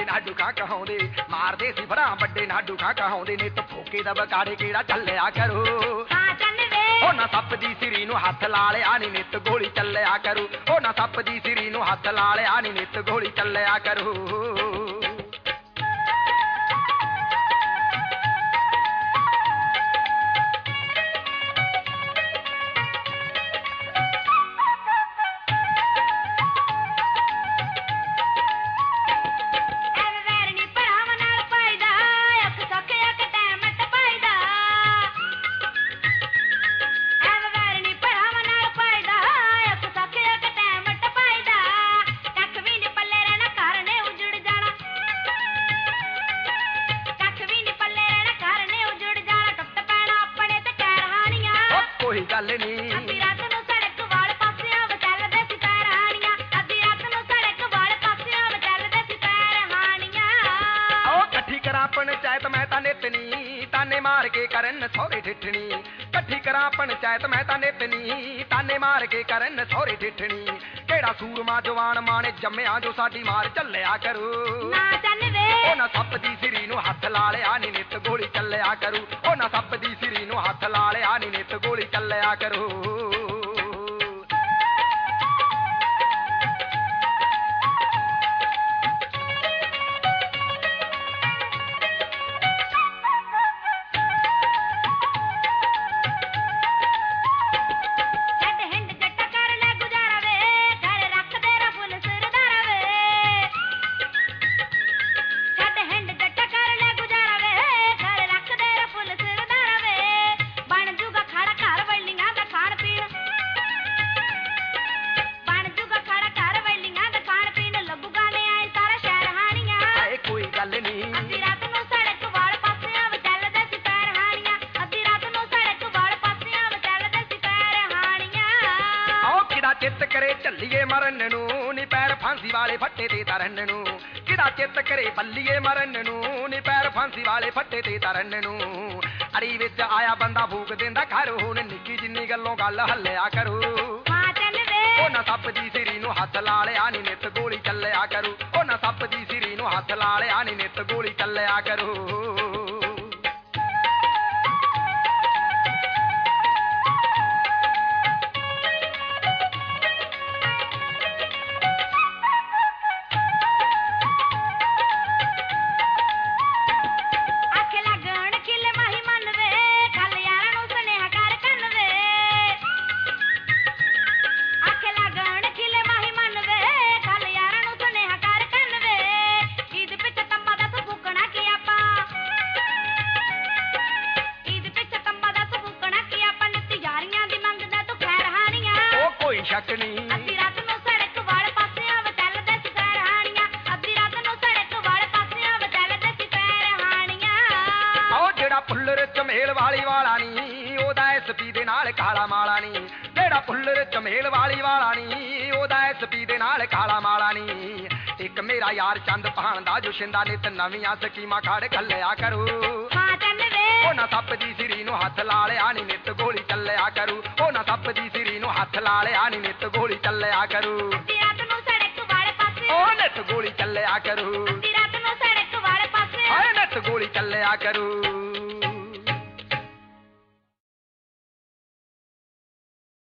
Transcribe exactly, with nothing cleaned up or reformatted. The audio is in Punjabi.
ਨਾਡੂ ਖਾਂ ਕਹਾਉਂਦੇ, ਮਾਰਦੇ ਸੀ ਫਰਾਂ ਵੱਡੇ ਨਾਡੂ ਖਾਂ ਕਹਾਉਂਦੇ। ਨਿੱਤ ਫੋਕੇ ਦਾ ਬਕਾੜੇ ਕਿਹੜਾ ਚੱਲਿਆ ਕਰੂ, ਹਾਂ ਚੱਲ ਵੇ ਉਹ ਨਾ ਸੱਪ ਦੀ ਸਿਰੀ ਨੂੰ ਹੱਥ ਲਾ ਲਿਆ ਨੀ ਨਿੱਤ ਗੋਲੀ ਚੱਲਿਆ ਕਰੂ। ਉਹ ਨਾ ਸੱਪ ਦੀ ਸਿਰੀ ਨੂੰ ਹੱਥ ਲਾ ਲਿਆ ਨੀ ਨਿੱਤ ਗੋਲੀ ਚੱਲਿਆ ਕਰੂ। ਕੋਈ ਗੱਲ ਨੀ ਅੱਧੀ ਰਾਤ ਨੂੰ ਸੜਕ ਵਾਲ ਪਾਸਿਆਂ ਵਿੱਚ ਚੱਲਦੇ ਸੀ ਪੈਰਹਾਨੀਆਂ, ਅੱਧੀ ਰਾਤ ਨੂੰ ਸੜਕ ਵਾਲ ਪਾਸਿਆਂ ਵਿੱਚ ਚੱਲਦੇ ਸੀ ਪੈਰਹਾਨੀਆਂ। ਉਹ ਇਕੱਠੀ ਕਰਾਂ ਪੰਚਾਇਤ ਮੈਂ ਤਾਂ ਨਿਤਨੀ, ਤਾਨੇ ਮਾਰ ਕੇ ਕਰਨ ਸਹੁਰੇ ਠਿੱਠਣੀ। ਇਕੱਠੀ ਕਰਾਂ ਪੰਚਾਇਤ ਮੈਂ ਤਾਂ ਨਿਤਨੀ, ਤਾਨੇ ਮਾਰ ਕੇ ਕਰਨ ਸਹੁਰੇ ਠਿੱਠਣੀ। ਕਿਹੜਾ ਸੂਰਮਾ ਜਵਾਨ ਮਾਣੇ ਜੰਮਿਆ ਜੋ ਸਾਡੀ ਮਾਰ ਚੱਲਿਆ ਕਰੂ, ਨਾ ਚੱਲ ਵੇ ਉਹ ਨਾ ਸੱਪ ਦੀ ਸਿਰੀ ਨੂੰ ਹੱਥ ਲਾ ਲਿਆ ਨੀ ਨਿੱਤ ਗੋਲੀ ਚੱਲਿਆ ਕਰੂ। ਉਹ ਨਾ ਸੱਪ ਦੀ ਸਿਰੀ ਨੂੰ ਹੱਥ ਲਾ ਲਿਆ ਨੀ ਨਿੱਤ ਗੋਲੀ ਚੱਲਿਆ ਕਰੂ। ਅੱਧੀ ਰਾਤ ਨੂੰ ਸੜਕ ਵਾਲ ਪਾਸਿਆਂ ਵਿੱਚ ਚੱਲਦੇ ਸੀ ਪੈਰਹਾਨੀਆਂ, ਅੱਧੀ ਰਾਤ ਨੂੰ ਸੜਕ ਵਾਲ ਪਾਸਿਆਂ ਵਿੱਚ ਚੱਲਦੇ ਸੀ ਪੈਰਹਾਨੀਆਂ। ਆਓ ਕਿਹੜਾ ਚਿੱਤ ਕਰੇ ਝੱਲੀਏ ਮਰਨ ਨੂੰ, ਨੀ ਪੈਰ ਫਾਂਸੀ ਵਾਲੇ ਫੱਟੇ ਤੇ ਤਰਨ ਨੂੰ। ਕਿਹੜਾ ਚਿੱਤ ਕਰੇ ਬੱਲੀਏ ਮਰਨ ਨੂੰ, ਨੀ ਪੈਰ ਫਾਂਸੀ ਵਾਲੇ ਫੱਟੇ ਤੇ ਤਰਨ ਨੂੰ। ਅੜੀ ਵਿੱਚ ਆਇਆ ਬੰਦਾ ਫੂਕ ਦਿੰਦਾ ਘਰ, ਹੁਣ ਨਿੱਕੀ ਜਿੰਨੀ ਗੱਲੋਂ ਗੱਲ ਹੱਲਿਆ ਕਰੂ। ਹਾਂ ਚੱਲ ਵੇ ਉਹ ਨਾ ਸੱਪ ਦੀ ਸਿਰੀ ਨੂੰ ਹੱਥ ਲਾ ਲਿਆ ਨੀ ਨਿੱਤ ਗੋਲੀ ਚੱਲਿਆ ਕਰੂ। ਉਹ ਨਾ ਸੱਪ ਦੀ ਸਿਰੀ ਨੂੰ ਹੱਥ ਲਾ ਲਿਆ ਨੀ ਨਿੱਤ ਗੋਲੀ ਚੱਲਿਆ ਕਰੂ। ਆਖੇ ਲੱਗਣ ਖਿਲ ਮਾਹੀ ਮਨ ਵੇ, ਖਲ ਯਾਰਾਂ ਨੂੰ ਸੁਨੇਹਾ ਕਰ ਕੰਨ ਵੇ। ਆਖੇ ਲੱਗਣ ਖਿਲ ਮਾਹੀ ਮਨ ਵੇ, ਖਲ ਯਾਰਾਂ ਨੂੰ ਸੁਨੇਹਾ ਕਰ ਕੰਨ ਵੇ। ਈਦ ਪਿੱਛੇ ਤੰਬਾ ਦਾ ਸੁਬੁਕਣਾ ਕੀ ਆਪਾਂ, ਈਦ ਪਿੱਛੇ ਤੰਬਾ ਦਾ ਸੁਬੁਕਣਾ ਕੀ ਆਪਾਂ। ਨਿੱਤ ਯਾਰੀਆਂ ਦੀ ਮੰਗਦਾ ਤੂੰ ਖੈਰ ਹਾਨੀਆਂ, ਉਹ ਕੋਈ ਸ਼ੱਕ ਨਹੀਂ ਅੱਧੀ ਰਾਤ ਨੂੰ ਸੜਕ ਵਾਲ ਪਾਸਿਆਂ ਵਿੱਚ ਚੱਲਦੇ ਸੀ ਪੈਰਹਾਨੀਆਂ, ਅੱਧੀ ਰਾਤ ਨੂੰ ਸੜਕ ਵਾਲ ਪਾਸਿਆਂ ਵਿੱਚ ਚੱਲਦੇ ਸੀ ਪੈਰਹਾਨੀਆਂ। ਉਹ ਜਿਹੜਾ ਪੁੱਲਰ ਚਮੇਲ ਵਾਲੀ ਵਾਲਾ ਨੀ, ਉਹਦਾ ਐਸਪੀ ਦੇ ਨਾਲ ਕਾਲਾ ਮਾਲਾ ਨੀ। ਜਿਹੜਾ ਪੁੱਲਰ ਚਮੇਲ ਵਾਲੀ ਵਾਲਾ ਨੀ, ਉਹਦਾ ਐਸਪੀ ਦੇ ਨਾਲ ਕਾਲਾ ਮਾਲਾ ਨੀ। ਇੱਕ ਮੇਰਾ ਯਾਰ ਚੰਦ ਪਹਾਣ ਦਾ ਜੋ ਸ਼ਿੰਦਾ, ਨਿੱਤ ਨਵੀਆਂ ਸਕੀਮਾਂ ਖੜ ਘੱਲਿਆ ਕਰੂ। ਹਾਂ ਚੱਲ ਵੇ ਉਹ ਨਾ ਸੱਪ ਦੀ ਸਿਰੀ ਨੂੰ ਹੱਥ ਲਾ ਲਿਆ ਨੀ ਨਿੱਤ ਗੋਲੀ ਚੱਲਿਆ ਕਰੂ। ਉਹ ਨਾ ਸੱਪ ਦੀ ਸਿਰੀ ਨੂੰ ਹੱਥ ਲਾ ਲਿਆ ਨੀ ਨਿੱਤ ਗੋਲੀ ਚੱਲਿਆ ਕਰੂ। ਅੱਧੀ ਰਾਤ ਨੂੰ ਸੜਕ ਵਾਲੇ ਪਾਸੇ, ਉਹ ਨਿੱਤ ਗੋਲੀ ਚੱਲਿਆ ਕਰੂ। ਅੱਧੀ ਰਾਤ ਨੂੰ ਸੜਕ ਵਾਲੇ ਪਾਸੇ। ਹਾਏ ਨਿੱਤ ਗੋਲੀ ਚੱਲਿਆ ਕਰੂ।